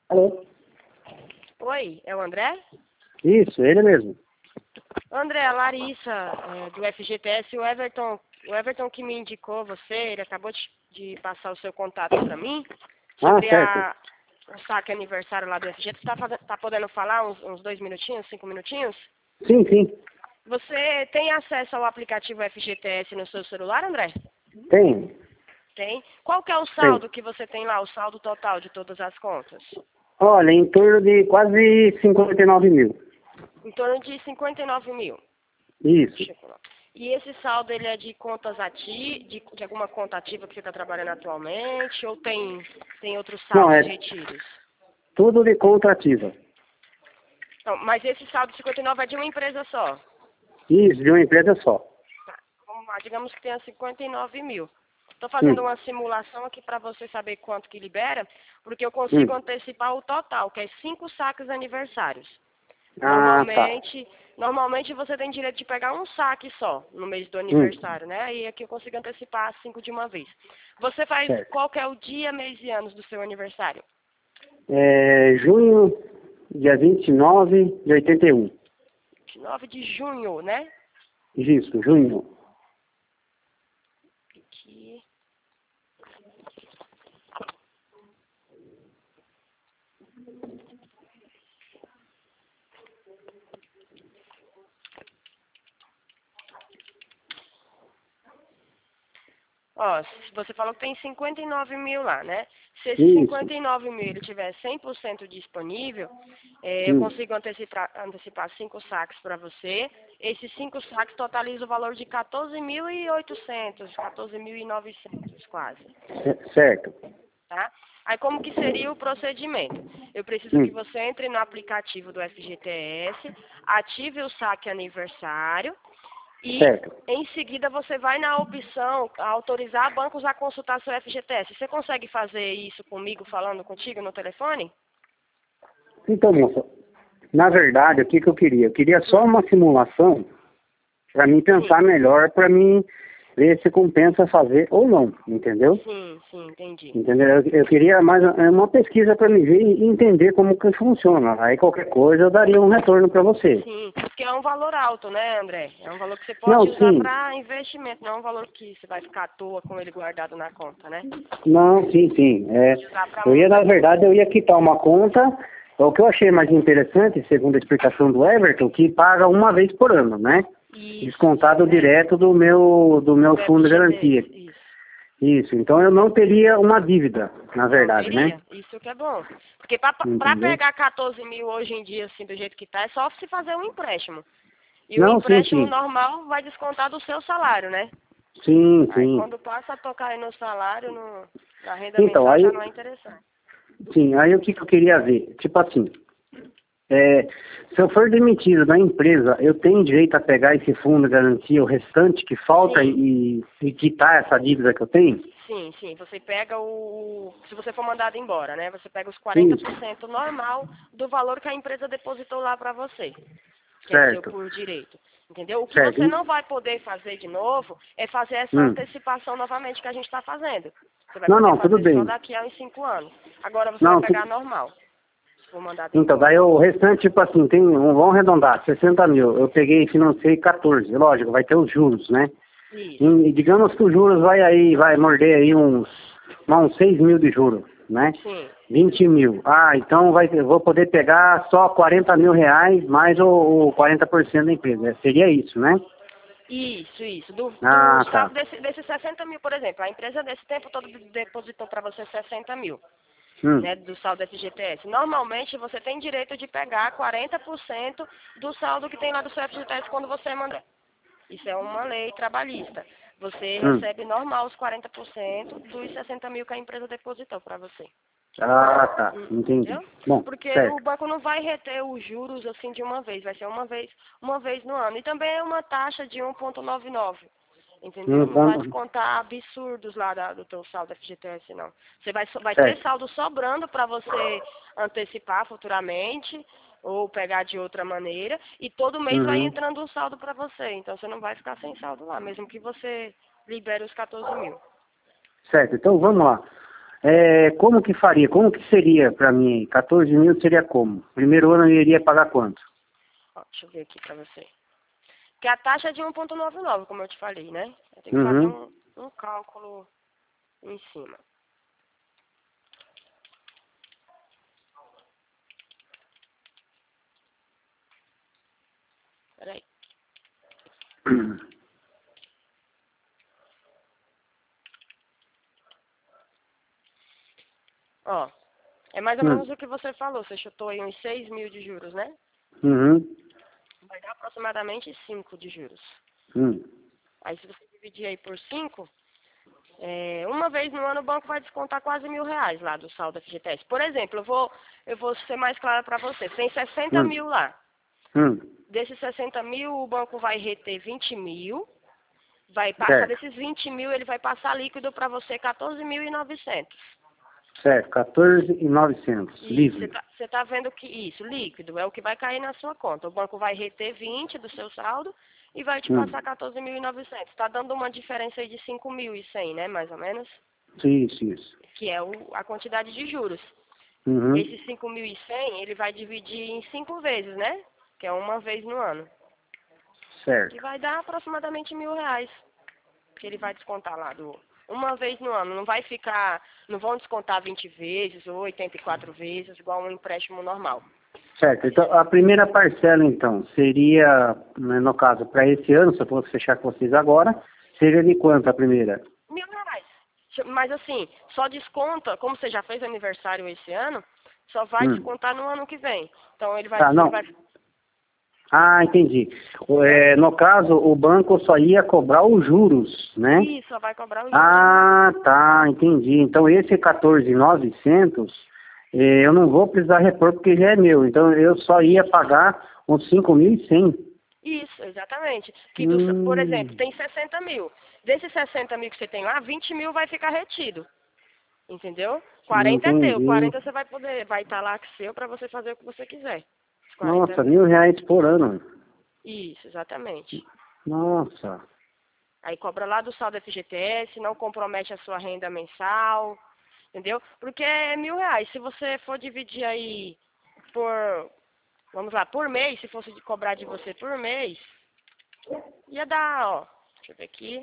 Alô? Oi, é o André? Isso, ele mesmo. André, a Larissa, do FGTS, o Everton que me indicou você, ele acabou de passar o seu contato para mim, sobre Certo. o saque aniversário lá do FGTS. Você tá podendo falar uns 2 minutinhos, 5 minutinhos? Sim, sim. Você tem acesso ao aplicativo FGTS no seu celular, André? Tem. Tem. Qual que é o Tem. saldo que você tem lá, o saldo total de todas as contas? Olha, em torno de quase 59 mil. Em torno de 59 mil. Isso. Deixa eu falar. E esse saldo, ele é de contas de alguma conta ativa que você está trabalhando atualmente, ou tem outros Não, saldos é de retiros? tudo de conta ativa. Não, mas esse saldo de 59 é de uma empresa só. Isso, de uma empresa só. Tá, vamos lá, digamos que tenha 59 mil. Estou fazendo Hum, uma simulação aqui para você saber quanto que libera, porque eu consigo hum. antecipar o total, que é 5 saques aniversários. Ah, tá. Normalmente você tem direito de pegar um saque só no mês do Hum, aniversário, né? E aqui eu consigo antecipar 5 de uma vez. Você faz certo. qual que é o dia, mês e anos do seu aniversário? Junho, dia 29 de 81. 9 de junho, né? Isso, junho. Aqui. Ó, você falou que tem 59 mil lá, né? Se esse Isso. 59 mil ele tiver 100% disponível, eu Hum. consigo antecipar 5 saques para você. Esses 5 saques totalizam o valor de 14.800, 14.900 quase, Certo. tá? Aí como que seria o procedimento? Eu preciso que Hum. você entre no aplicativo do FGTS, ative o saque aniversário, e, Certo. em seguida, você vai na opção autorizar bancos a consultar seu FGTS. Você consegue fazer isso comigo, falando contigo no telefone? Então, moça, na verdade, o que que eu queria? Eu queria só Hum, uma simulação para mim sim, pensar melhor, para mim ver se compensa fazer ou não, entendeu? sim, entendi. Entendeu? Eu queria mais uma pesquisa para me ver e entender como que funciona. Aí qualquer coisa eu daria um retorno para você. Sim, porque é um valor alto, né, André? É um valor que você Não, pode usar sim. para investimento, não é um valor que você vai ficar à toa com ele guardado na conta, né? Não, sim, sim. Pode usar para Eu ia, muita na coisa. verdade, eu ia quitar uma conta. O que eu achei mais interessante, segundo a explicação do Everton, que paga uma vez por ano, né? Isso Descontado mesmo. direto do meu Do fundo de garantia. FGTS, isso. Isso. Então eu não teria uma dívida, na Não verdade, né? teria? Isso que é bom. Porque para Entendeu? pegar 14 mil hoje em dia, assim, do jeito que tá, é só se fazer um empréstimo. E o Não, sim, empréstimo sim. normal vai descontar do seu salário, né? Sim, Aí sim. quando passa a tocar aí no salário, na renda Então, mensal, já aí, não é interessante. sim, aí o que que eu queria ver? Tipo assim, é, se eu for demitido da empresa, eu tenho direito a pegar esse fundo de garantia, o restante que falta Sim, e quitar essa dívida que eu tenho? sim. Você pega se você for mandado embora, né? Você pega os Isso, 40% normal do valor que a empresa depositou lá para você, que é seu certo, por direito. Entendeu? O que certo. você não vai poder fazer de novo é fazer essa Hum. antecipação novamente que a gente está fazendo. Você vai Não, poder não, tudo fazer só bem. daqui a uns 5 anos. Agora você vai Não, pegar normal, se for mandado então, embora. daí o restante, tipo assim, vamos arredondar, 60 mil. Eu peguei e financei 14, lógico, vai ter os juros, né? Isso. E digamos que os juros vai morder aí uns 6 mil de juros, né? Sim. 20 mil. Ah, então eu vou poder pegar só 40 mil reais mais o 40% da empresa. Seria isso, né? Isso. Do Ah, tá. saldo desses 60 mil, por exemplo, a empresa desse tempo todo depositou para você 60 mil, Hum, né, do saldo FGTS. Normalmente você tem direito de pegar 40% do saldo que tem lá do seu FGTS quando você manda. Isso é uma lei trabalhista. Você hum. recebe normal os 40% dos 60 mil que a empresa depositou para você. Ah, tá. Entendi. Entendeu? Bom, Porque o certo. banco não vai reter os juros assim de uma vez, vai ser uma vez no ano. E também é uma taxa de 1,99. Entendeu? Não vai Vamos, descontar absurdos lá do teu saldo FGTS, não. Você vai ter certo. saldo sobrando para você antecipar futuramente ou pegar de outra maneira. E todo mês vai Uhum. entrando um saldo para você. Então você não vai ficar sem saldo lá, mesmo que você libere os 14 mil. Certo, então vamos lá. Como que faria? Como que seria para mim? 14 mil seria como? Primeiro ano eu iria pagar quanto? Ó, deixa eu ver aqui para você. Porque a taxa é de 1,99, como eu te falei, né? Eu tenho que fazer Uhum. um cálculo em cima. Peraí. Ó, é mais ou menos o que você falou. Você chutou aí uns 6 mil de juros, né? Uhum. Vai dar aproximadamente 5 de juros. Hum. Aí se você dividir aí por 5, uma vez no ano o banco vai descontar quase R$ 1.000 lá do saldo FGTS. Por exemplo, eu vou ser mais clara para você. Tem 60 Hum. mil lá. Hum. Desses 60 mil, o banco vai reter 20 mil. Vai passar Certo. desses 20 mil, ele vai passar líquido para você 14.900. Certo. 14.900. E Livre. você tá vendo que isso, líquido, é o que vai cair na sua conta. O banco vai reter 20 do seu saldo e vai te Hum. passar 14.900. Está dando uma diferença aí de 5.100, né, mais ou menos? Isso. Que é a quantidade de juros. Uhum. Esses 5.100, ele vai dividir em 5 vezes, né? Que é uma vez no ano. Que Certo. vai dar aproximadamente R$ 1.000. Que ele vai descontar lá uma vez no ano. Não vão descontar 20 vezes ou 84 vezes, igual um empréstimo normal. Certo. Então, a primeira parcela, então, seria, né, no caso, para esse ano, se eu fosse fechar com vocês agora, seria de quanto a primeira? R$ 1.000. Mas assim, só desconta, como você já fez aniversário esse ano, só vai Hum. descontar no ano que vem. Então ele Ah, não. vai, Ah, entendi. entendeu? No caso, o banco só ia cobrar os juros, né? E só vai cobrar os juros. Ah, tá, entendi. Então, esse 14.900, eu não vou precisar repor porque já é meu. Então, eu só ia pagar uns 5.100. Isso, exatamente. Por exemplo, Hum. tem 60 mil. Desses 60 mil que você tem lá, 20 mil vai ficar retido. Entendeu? 40 é teu. Entendi. 40 você vai estar lá que seu para você fazer o que você quiser. Os 40 Nossa, mil. R$ 1.000 por ano. Isso, exatamente. Nossa. Aí cobra lá do saldo FGTS, não compromete a sua renda mensal, entendeu? Porque é R$ 1.000. Se você for dividir aí por, vamos lá, por mês, se fosse cobrar de você por mês, ia dar, ó, deixa eu ver aqui,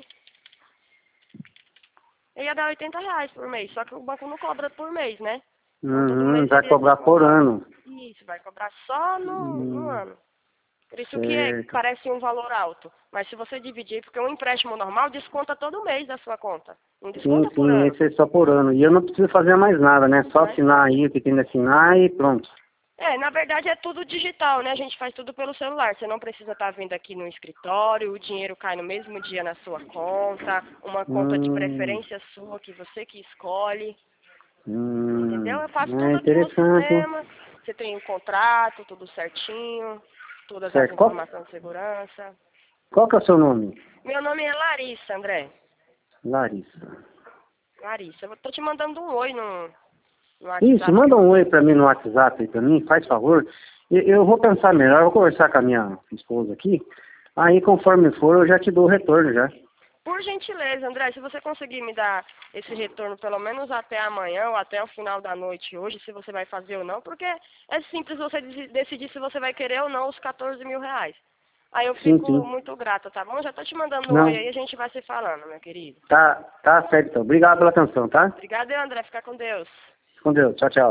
ia dar R$ 80 por mês, só que o banco não cobra por mês, né? Então todo mês Vai ele cobrar por ano. isso, vai cobrar só no Hum, ano. Por isso que certo. parece um valor alto. Mas se você dividir, porque um empréstimo normal desconta todo mês da sua conta. Não Sim, desconta por sim, ano. esse é só por ano. E eu não preciso fazer mais nada, né? Só Mais assinar nada. aí o que tem que assinar e pronto. Na verdade é tudo digital, né? A gente faz tudo pelo celular. Você não precisa estar vindo aqui no escritório, o dinheiro cai no mesmo dia na sua conta, uma conta de Hum, preferência sua que você que escolhe. hum, Entendeu? Eu faço é tudo aqui no interessante, hein? sistema. Você tem o contrato, tudo certinho, todas as Certo. informações de segurança. Qual que é o seu nome? Meu nome é Larissa, André. Larissa. Larissa, eu tô te mandando um oi no Isso, WhatsApp. manda um oi pra mim no WhatsApp aí pra mim, faz favor. Eu vou pensar melhor, eu vou conversar com a minha esposa aqui. Aí, conforme for, eu já te dou o retorno já. Por gentileza, André, se você conseguir me dar esse retorno pelo menos até amanhã ou até o final da noite hoje, se você vai fazer ou não, porque é simples você decidir se você vai querer ou não os 14 mil reais. Aí eu Sim, fico sim. muito grata, tá bom? Já tô te mandando um oi Não, aí, a gente vai se falando, meu querido. tá certo então. Obrigado pela atenção, tá? Obrigada, André. Fica com Deus. Com Deus. Tchau, tchau.